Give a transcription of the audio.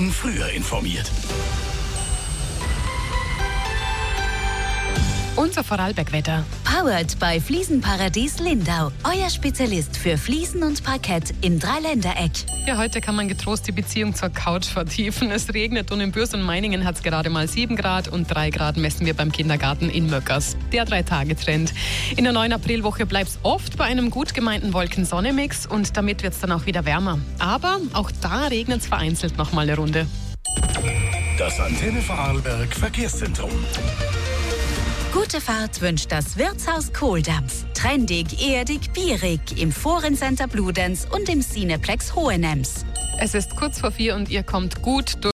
Minuten früher informiert. Unser Vorarlberg-Wetter. Powered bei Fliesenparadies Lindau. Euer Spezialist für Fliesen und Parkett im Dreiländereck. Ja, heute kann man getrost die Beziehung zur Couch vertiefen. Es regnet und in Bürs und Meiningen hat es gerade mal 7 Grad und 3 Grad messen wir beim Kindergarten in Möckers. Der 3-Tage-Trend. In der neuen Aprilwoche bleibt es oft bei einem gut gemeinten Wolken-Sonne-Mix und damit wird es dann auch wieder wärmer. Aber auch da regnet es vereinzelt noch mal eine Runde. Das Antenne Vorarlberg Verkehrszentrum. Gute Fahrt wünscht das Wirtshaus Kohldampf. Trendig, erdig, bierig im Forencenter Bludenz und im Cineplex Hohenems. Es ist kurz vor 4 und ihr kommt gut durch.